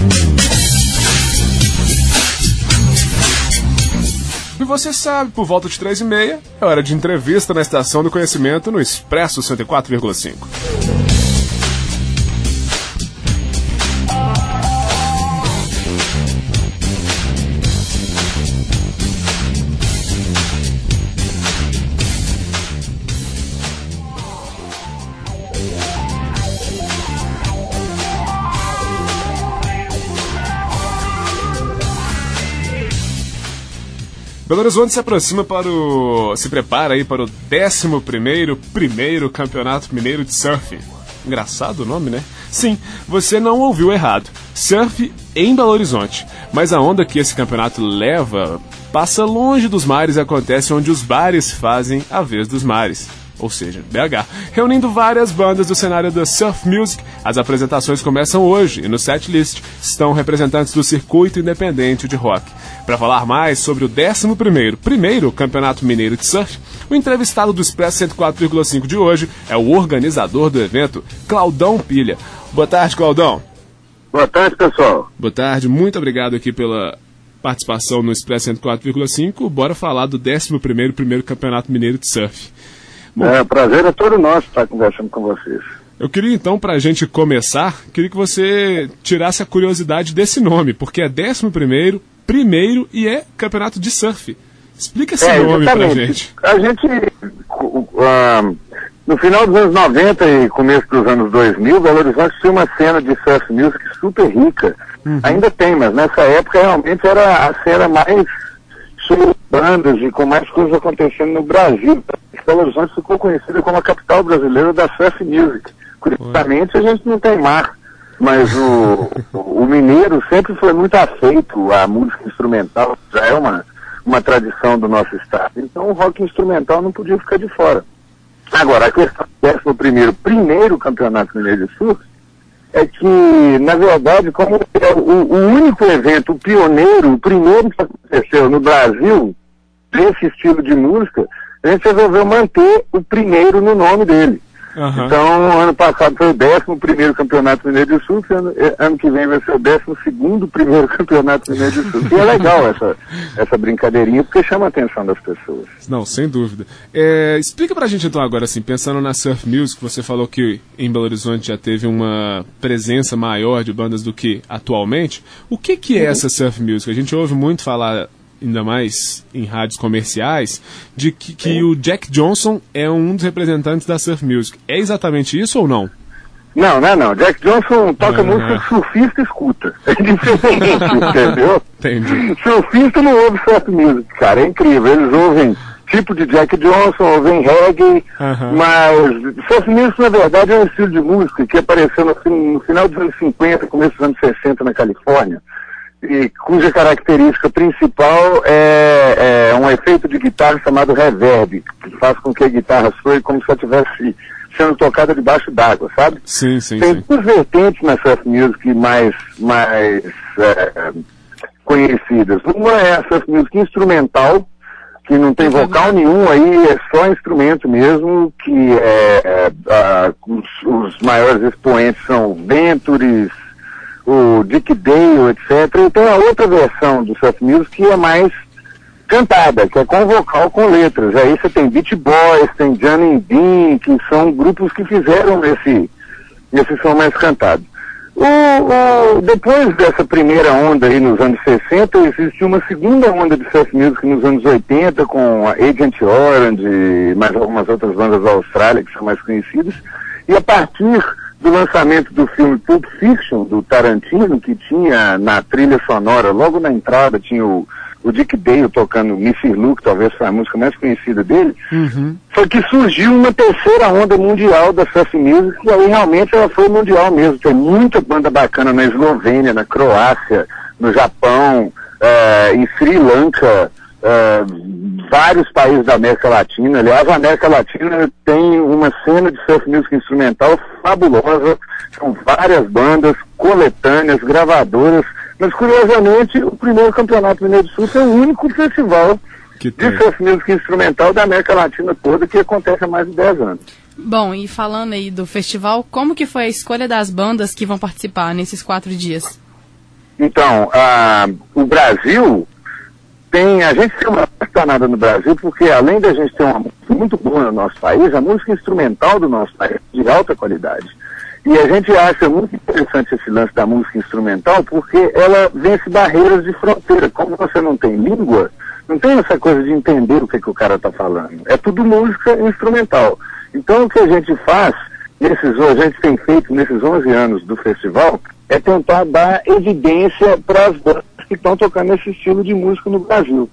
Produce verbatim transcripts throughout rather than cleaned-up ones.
E você sabe, por volta de três e meia, é hora de entrevista na Estação do Conhecimento no Expresso cento e quatro vírgula cinco. Belo Horizonte se aproxima para o... se prepara aí para o décimo primeiro primeiro Campeonato Mineiro de Surf. Engraçado o nome, né? Sim, você não ouviu errado. Surf em Belo Horizonte. Mas a onda que esse campeonato leva passa longe dos mares e acontece onde os bares fazem a vez dos mares. Ou seja, B H, reunindo várias bandas do cenário da Surf Music. As apresentações começam hoje e no setlist estão representantes do circuito independente de rock. Para falar mais sobre o décimo primeiro primeiro Campeonato Mineiro de Surf, o entrevistado do Expresso cento e quatro vírgula cinco de hoje é o organizador do evento, Claudão Pilha. Boa tarde, Claudão. Boa tarde, pessoal. Boa tarde, muito obrigado aqui pela participação no Expresso cento e quatro vírgula cinco. Bora falar do décimo primeiro primeiro Campeonato Mineiro de Surf. Bom, é, o prazer é todo nosso estar conversando com vocês. Eu queria então, para a gente começar, queria que você tirasse a curiosidade desse nome, porque é décimo primeiro, primeiro e é campeonato de surf. Explica esse é, nome para a gente. A gente, uh, no final dos anos noventa e começo dos anos dois mil, Belo Horizonte tinha uma cena de surf music super rica. Uhum. Ainda tem, mas nessa época realmente era a cena mais cheia de bandas e com mais coisas acontecendo no Brasil. Belo Horizonte ficou conhecida como a capital brasileira da surf music. Curiosamente, a gente não tem mar, mas o, o mineiro sempre foi muito afeito à música instrumental, já é uma, uma tradição do nosso estado. Então o rock instrumental não podia ficar de fora. Agora, a questão do décimo primeiro primeiro Campeonato Mineiro de Surf é que, na verdade, como é o, o único evento, o pioneiro, o primeiro que aconteceu no Brasil, desse estilo de música, a gente resolveu manter o primeiro no nome dele. Uhum. Então, ano passado foi o décimo primeiro Campeonato Mineiro de Surf, ano, ano que vem vai ser o décimo segundo primeiro Campeonato Mineiro de Surf. E é legal essa, essa brincadeirinha, porque chama a atenção das pessoas. Não, sem dúvida. É, explica pra gente então agora, assim, pensando na Surf Music, você falou que em Belo Horizonte já teve uma presença maior de bandas do que atualmente. O que que é essa Surf Music? A gente ouve muito falar, ainda mais em rádios comerciais, de que, que o Jack Johnson é um dos representantes da Surf Music. É exatamente isso ou não? Não, não é não. Jack Johnson toca uhum. música que surfista escuta. É diferente, entendeu? Entendi. Surfista não ouve Surf Music, cara. É incrível. Eles ouvem tipo de Jack Johnson, ouvem reggae, uhum. mas Surf Music, na verdade, é um estilo de música que apareceu no, no final dos anos cinquenta, começo dos anos sessenta na Califórnia, e cuja característica principal é, é um efeito de guitarra chamado reverb, que faz com que a guitarra soe como se ela estivesse sendo tocada debaixo d'água, sabe? Sim, sim, Tem sim. duas vertentes na surf music mais, mais é, conhecidas. Uma é a surf music instrumental, que não tem vocal nenhum aí, é só instrumento mesmo, que é, é a, os, os maiores expoentes são Ventures, o Dick Dale, etcétera. Então a outra versão do surf music que é mais cantada, que é com vocal, com letras. Aí você tem Beach Boys, tem Johnny Dean, que são grupos que fizeram esse, esse som mais cantado. O, o, depois dessa primeira onda aí nos anos sessenta, existe uma segunda onda de surf music nos anos oitenta, com a Agent Orange e mais algumas outras bandas da Austrália que são mais conhecidas. E a partir do lançamento do filme Pulp Fiction, do Tarantino, que tinha na trilha sonora, logo na entrada, tinha o, o Dick Dale tocando mister Lou, que talvez foi a música mais conhecida dele, uhum. Foi que surgiu uma terceira onda mundial da surf music, e aí realmente ela foi mundial mesmo. Tem muita banda bacana na Eslovênia, na Croácia, no Japão, uh, em Sri Lanka, uh, vários países da América Latina. Aliás, a América Latina tem uma cena de surf music instrumental fabulosa, são várias bandas, coletâneas, gravadoras, mas curiosamente o primeiro Campeonato Mineiro de Surf é o único festival de surf music instrumental da América Latina toda, que acontece há mais de dez anos. Bom, e falando aí do festival, como que foi a escolha das bandas que vão participar nesses quatro dias? Então, ah, o Brasil tem, a gente tem uma danada no Brasil, porque além da gente ter uma música muito boa no nosso país, a música instrumental do nosso país é de alta qualidade. E a gente acha muito interessante esse lance da música instrumental, porque ela vence barreiras de fronteira. Como você não tem língua, não tem essa coisa de entender o que, que o cara está falando. É tudo música instrumental. Então o que a gente faz, nesses, a gente tem feito nesses onze anos do festival, é tentar dar evidência para as bandas que estão tocando esse estilo de música no Brasil.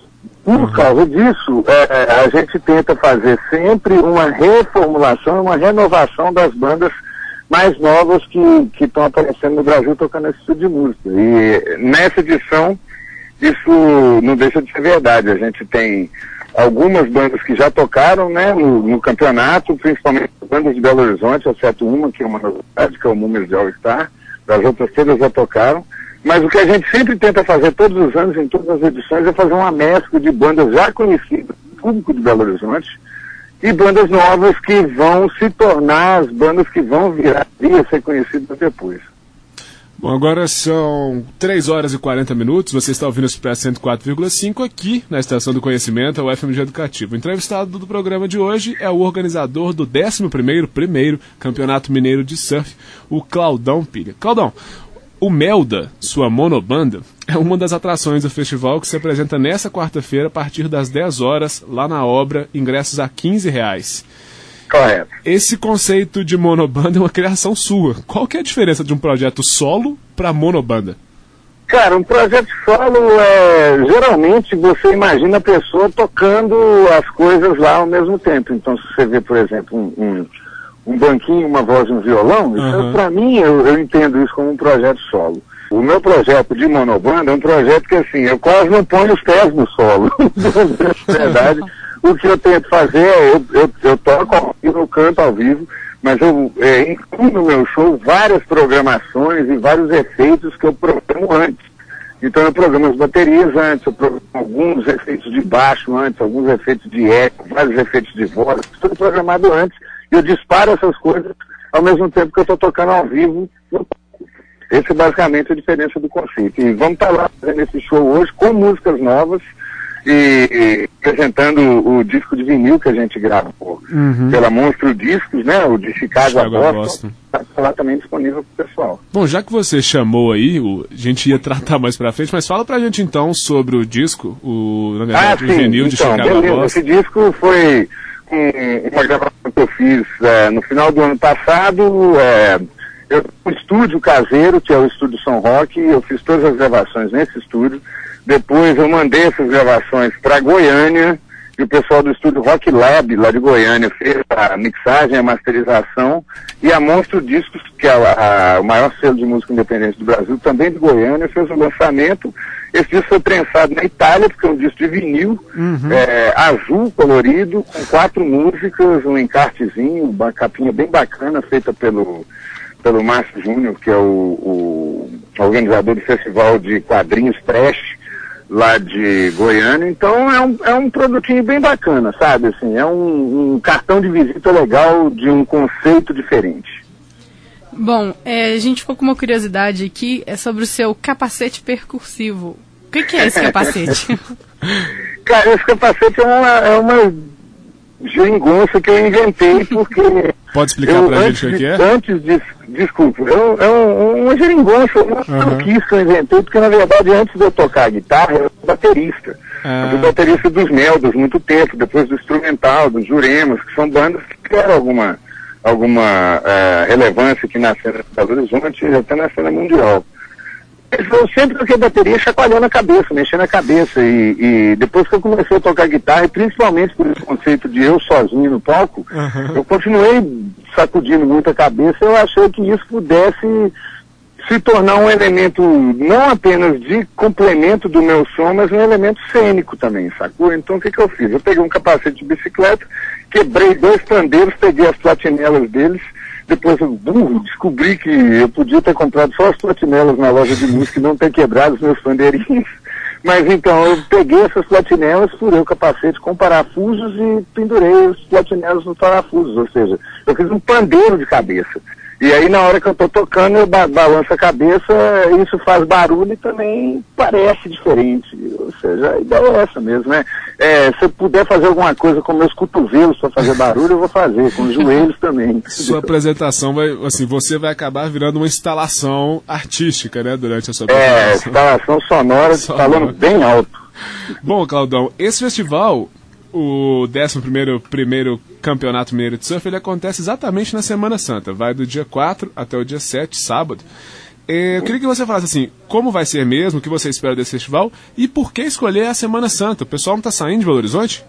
Por causa disso, é, a gente tenta fazer sempre uma reformulação, uma renovação das bandas mais novas que estão aparecendo no Brasil tocando esse tipo de música. E nessa edição, isso não deixa de ser verdade. A gente tem algumas bandas que já tocaram, né, no, no campeonato, principalmente bandas de Belo Horizonte, exceto uma, que é uma novidade, que é o Múmias de All Star. As outras todas já tocaram. Mas o que a gente sempre tenta fazer todos os anos, em todas as edições, é fazer uma mescla de bandas já conhecidas do público de Belo Horizonte e bandas novas que vão se tornar as bandas que vão virar a ser conhecidas depois. Bom, agora são três horas e quarenta minutos, você está ouvindo o Expresso cento e quatro vírgula cinco aqui na Estação do Conhecimento, a U F M G Educativo. O entrevistado do programa de hoje é o organizador do décimo primeiro, primeiro Campeonato Mineiro de Surf, o Claudão Pilha. Claudão, o Melda, sua monobanda, é uma das atrações do festival que se apresenta nessa quarta-feira a partir das dez horas, lá na obra, ingressos a quinze reais. Correto. Esse conceito de monobanda é uma criação sua. Qual que é a diferença de um projeto solo para monobanda? Cara, um projeto solo é... geralmente você imagina a pessoa tocando as coisas lá ao mesmo tempo. Então, se você vê, por exemplo, um, um, um banquinho, uma voz e um violão, uhum. Então, para mim, eu, eu entendo isso como um projeto solo. O meu projeto de monobanda é um projeto que, assim, eu quase não ponho os pés no solo. Na verdade, o que eu tento fazer é, eu, eu, eu toco ao vivo, eu canto ao vivo, mas eu é, incluo no meu show várias programações e vários efeitos que eu programo antes. Então eu programo as baterias antes, eu programo alguns efeitos de baixo antes, alguns efeitos de eco, vários efeitos de voz, tudo programado antes, e eu disparo essas coisas ao mesmo tempo que eu estou tocando ao vivo. Essa é basicamente a diferença do conceito. E vamos estar lá fazendo esse show hoje com músicas novas, E, e apresentando o, o disco de vinil que a gente gravou uhum. pela Monstro Discos, né? O de Chicago a Boston, está lá também disponível para o pessoal. Bom, já que você chamou aí, o, a gente ia tratar mais para frente, mas fala pra gente então sobre o disco, o, na verdade, ah, o vinil de então, Chicago beleza. a Boston. Esse disco foi um, uma gravação que eu fiz é, no final do ano passado. É, eu um estúdio caseiro, que é o Estúdio São Roque, eu fiz todas as gravações nesse estúdio. Depois eu mandei essas gravações para Goiânia, e o pessoal do estúdio Rock Lab, lá de Goiânia, fez a mixagem, a masterização, e a Monstro Discos, que é a, a, o maior selo de música independente do Brasil, também de Goiânia, fez o lançamento. Esse disco foi prensado na Itália, porque é um disco de vinil, uhum. é, azul, colorido, com quatro músicas, um encartezinho, uma capinha bem bacana, feita pelo... pelo Márcio Júnior, que é o, o organizador do Festival de Quadrinhos Trash, lá de Goiânia. Então é um, é um produtinho bem bacana, sabe? Assim, é um, um cartão de visita legal de um conceito diferente. Bom, é, a gente ficou com uma curiosidade aqui, é sobre o seu capacete percursivo. O que, que é esse capacete? Cara, esse capacete é uma, é uma geringonça que eu inventei porque... Pode explicar eu, pra gente o que é? Antes de... Desculpa, eu, é um, uma geringonça, uma maluquice uhum. que eu inventei, porque na verdade antes de eu tocar guitarra, eu era baterista. Ah. Eu fui baterista dos Meldas muito tempo, depois do Instrumental, dos Juremas, que são bandas que tiveram alguma, alguma uh, relevância aqui na cena de Belo Horizonte e até na cena mundial. Eu sempre toquei bateria chacoalhando a cabeça, mexendo a cabeça, e, e depois que eu comecei a tocar guitarra, e principalmente por esse conceito de eu sozinho no palco, uhum. eu continuei sacudindo muito a cabeça. Eu achei que isso pudesse se tornar um elemento não apenas de complemento do meu som, mas um elemento cênico também, sacou? Então o que, que eu fiz? Eu peguei um capacete de bicicleta, quebrei dois pandeiros, peguei as platinelas deles. Depois eu burro, descobri que eu podia ter comprado só as platinelas na loja de música e não ter quebrado os meus pandeirinhos. Mas então eu peguei essas platinelas, furei o capacete com parafusos e pendurei os platinelas nos parafusos. Ou seja, eu fiz um pandeiro de cabeça. E aí na hora que eu tô tocando, eu ba balanço a cabeça, isso faz barulho e também parece diferente. Ou seja, a ideia é essa mesmo, né? É, se eu puder fazer alguma coisa com meus cotovelos para fazer barulho, eu vou fazer, com os joelhos também. Sua apresentação vai, assim, você vai acabar virando uma instalação artística, né, durante a sua apresentação. É, instalação sonora, sonora. falando bem alto. Bom, Claudão, esse festival, o décimo primeiro primeiro Campeonato Mineiro de Surf, ele acontece exatamente na Semana Santa. Vai do dia quatro até o dia sete, sábado. Eu queria que você falasse assim, como vai ser mesmo, o que você espera desse festival e por que escolher a Semana Santa? O pessoal não está saindo de Belo Horizonte?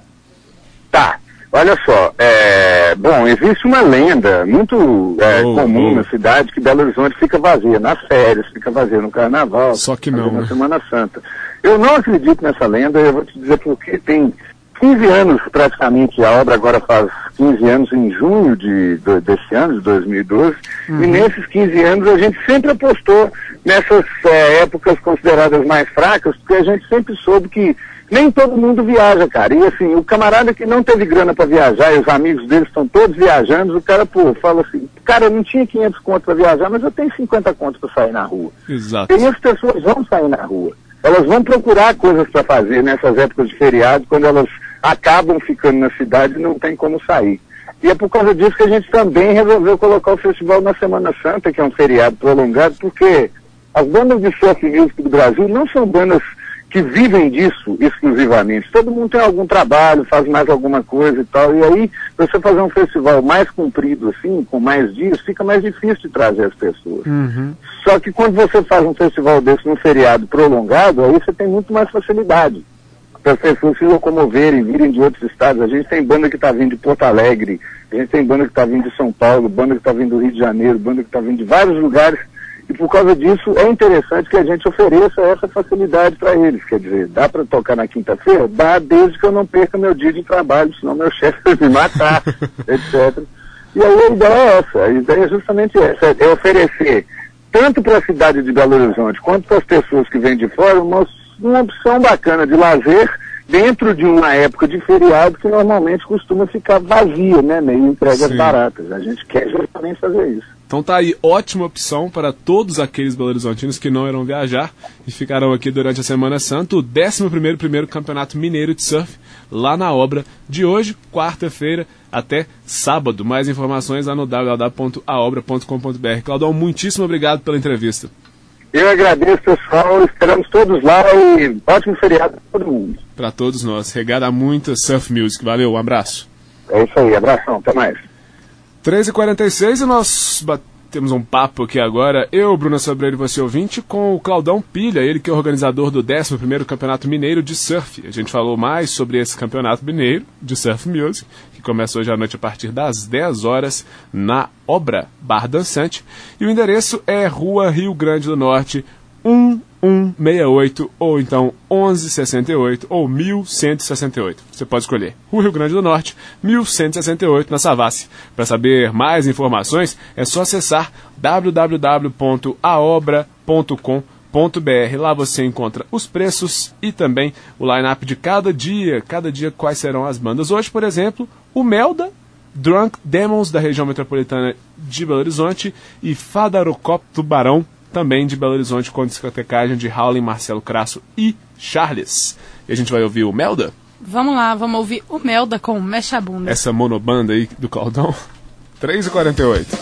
Tá, olha só, é, bom, existe uma lenda muito é, oh, comum oh. na cidade que Belo Horizonte fica vazia nas férias, fica vazia no Carnaval, só que não, na né? Semana Santa. Eu não acredito nessa lenda, eu vou te dizer porque tem quinze anos praticamente, a obra agora faz quinze anos em junho de, de, desse ano, de dois mil e doze, uhum. e nesses quinze anos a gente sempre apostou nessas é, épocas consideradas mais fracas, porque a gente sempre soube que nem todo mundo viaja, cara. E assim, o camarada que não teve grana para viajar e os amigos dele estão todos viajando, o cara, pô, fala assim, cara, eu não tinha quinhentos contos para viajar, mas eu tenho cinquenta contos para sair na rua. Exato. E as pessoas vão sair na rua. Elas vão procurar coisas para fazer nessas épocas de feriado, quando elas acabam ficando na cidade e não tem como sair. E é por causa disso que a gente também resolveu colocar o festival na Semana Santa, que é um feriado prolongado, porque as bandas de surf music do Brasil não são bandas que vivem disso exclusivamente. Todo mundo tem algum trabalho, faz mais alguma coisa e tal, e aí você fazer um festival mais comprido assim, com mais dias, fica mais difícil de trazer as pessoas. Uhum. Só que quando você faz um festival desse num feriado prolongado, aí você tem muito mais facilidade para as pessoas se locomoverem, virem de outros estados. A gente tem banda que está vindo de Porto Alegre, a gente tem banda que está vindo de São Paulo, banda que está vindo do Rio de Janeiro, banda que está vindo de vários lugares, e por causa disso é interessante que a gente ofereça essa facilidade para eles. Quer dizer, dá para tocar na quinta-feira? Dá, desde que eu não perca meu dia de trabalho, senão meu chefe vai me matar, etcétera. E aí a ideia é essa, a ideia é justamente essa, é oferecer tanto para a cidade de Belo Horizonte quanto para as pessoas que vêm de fora uma, uma opção bacana de lazer dentro de uma época de feriado que normalmente costuma ficar vazia, né, meio entregas Sim. baratas. A gente quer justamente fazer isso. Então tá aí, ótima opção para todos aqueles belo-horizontinos que não irão viajar e ficarão aqui durante a Semana Santa, o décimo primeiro primeiro Campeonato Mineiro de Surf, lá na obra de hoje, quarta-feira, até sábado. Mais informações lá no w w w ponto a obra ponto com ponto b r. Claudão, muitíssimo obrigado pela entrevista. Eu agradeço, pessoal, esperamos todos lá e ótimo feriado para todo mundo. Para todos nós, regada a muita surf music. Valeu, um abraço. É isso aí, abração, até mais. três e quarenta e seis e nós batemos um papo aqui agora, eu, Bruna Sobreiro e você ouvinte, com o Claudão Pilha, ele que é organizador do décimo primeiro Campeonato Mineiro de Surf. A gente falou mais sobre esse Campeonato Mineiro de Surf Music, que começa hoje à noite a partir das dez horas na Obra Bar Dançante. E o endereço é Rua Rio Grande do Norte, um um seis oito, ou então onze sessenta e oito, ou mil cento e sessenta e oito. Você pode escolher Rua Rio Grande do Norte, mil cento e sessenta e oito, na Savassi. Para saber mais informações, é só acessar w w w ponto a obra ponto com ponto b r. Lá você encontra os preços e também o line-up de cada dia, cada dia quais serão as bandas. Hoje, por exemplo, o Melda, Drunk Demons, da região metropolitana de Belo Horizonte, e Fadarocop Tubarão, também de Belo Horizonte, com discotecagem de Howlin, Marcelo Crasso e Charles. E a gente vai ouvir o Melda? Vamos lá, vamos ouvir o Melda com Mexe a Bunda. Essa monobanda aí do Claudão. três e quarenta e oito.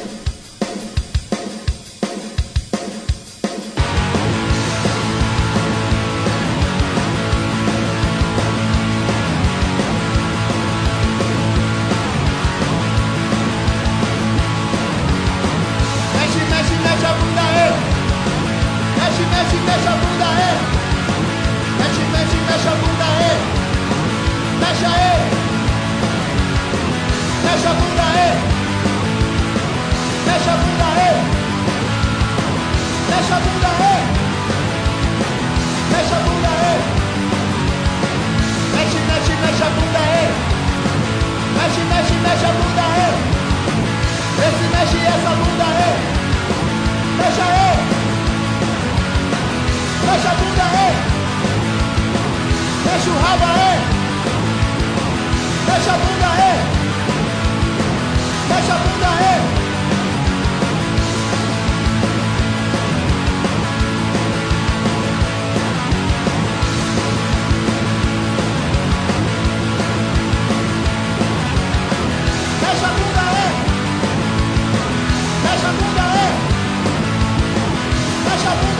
Mexe a bunda aí, Mexe a bunda aí. Mexe a bunda aí. Mexe a bunda.